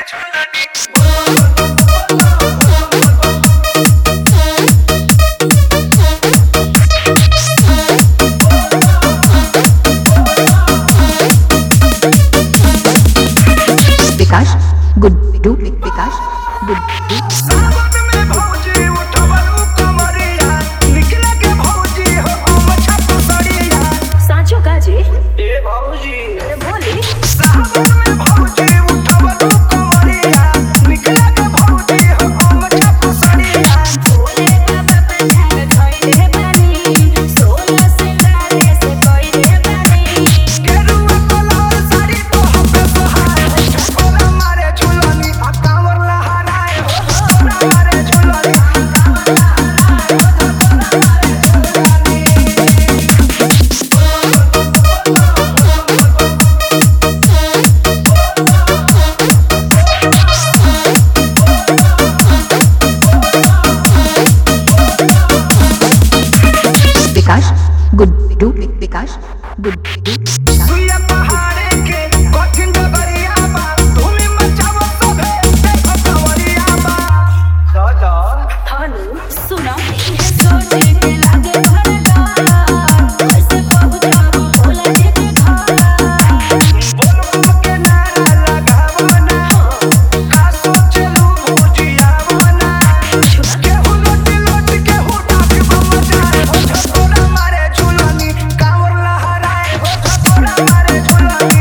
विकास गुड्डू विकास गुड्डू सांचो काजी ए बाबूजी ए बोली सावन में भौजी उठवलू कमरिया निकला के भौजी हो मछा पसड़िया भोले बाबा पे ध्यान धइले बानी सोना से गाले से कइले बानी गेरुआ कलर साड़ी तो पे सोहाए छोरा मारे झुलनी आ कांवर लहराए हो छोरा मारे झुलनी विकास गुड्डू विकास गुड्डू सुइया पहाड़े के कठिन डगरिया बा धूमि मचावो सभे देखो कंवरिया बा दादा थानु सुना ये सोचे के लागे भरदा कैसे पहुंचाबो भोला जी के घर बोलबम के नारा लगावो ना का सोचलू भुजियावो ना केहू लोट लोट केहू डाक बम जाए हो छोरा मारे झुलनी कांवर लहराए हो छोरा मारे झुलनी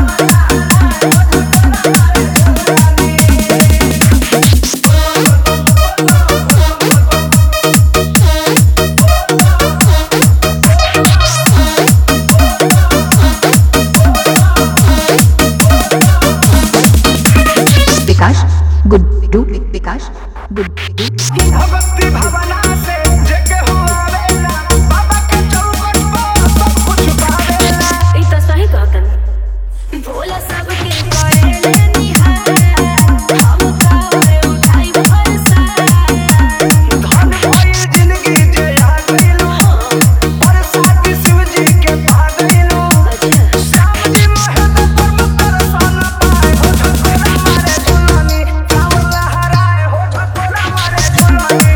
विकास गुड्डू विकास गुड्डू भक्ति भावना से जेके हो आवेला बाबा के चौखट पर सब कुछ पावेला ई त सही कहतन भोला सबके करेले निहार हम कावरे उठाई भरसा धन भइल जिंदगी जे आ गइलो बरसात शिव जी के पा गइलो श्याम जी महल पर तरसान पाए हो छोरा मारे झुलनी कांवर लहराए हो छोरा मारे झुलनी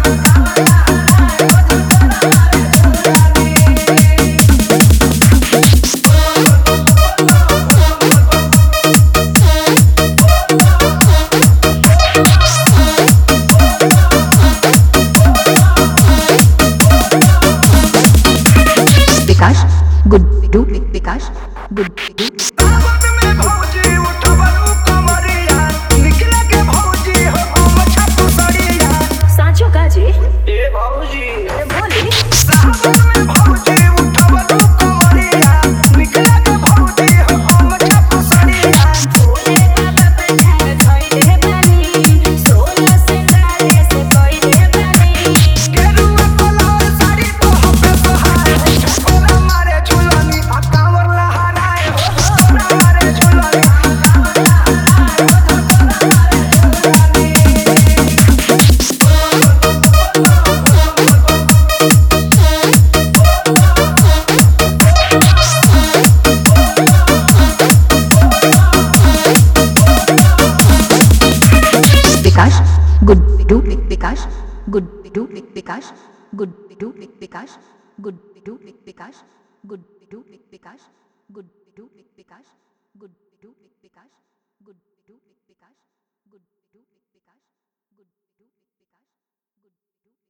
विकास गुड्डू विकास गुड्डू सावन में भौजी उठवलू कमरिया निकला के भौजी हो मछा पसड़िया सांचो काजी ए भौजी ए बोली सावन में भौजी उठवलू कमरिया निकला के भौजी हो मछा पसड़िया भोले बाबा पे ध्यान धइले बानी सोना से गाले से कइले बानी गेरुआ कलर साड़ी तो पे सोहाए छोरा मारे झुलनी आ कांवर लहराए हो छोरा मारे झुलनी विकास गुड्डू विकास गुड्डू विकास गुड्डू विकास गुड्डू विकास गुड्डू विकास गुड्डू विकास गुड्डू विकास गुड्डू विकास गुड्डू विकास गुड्डू विकास गुड्डू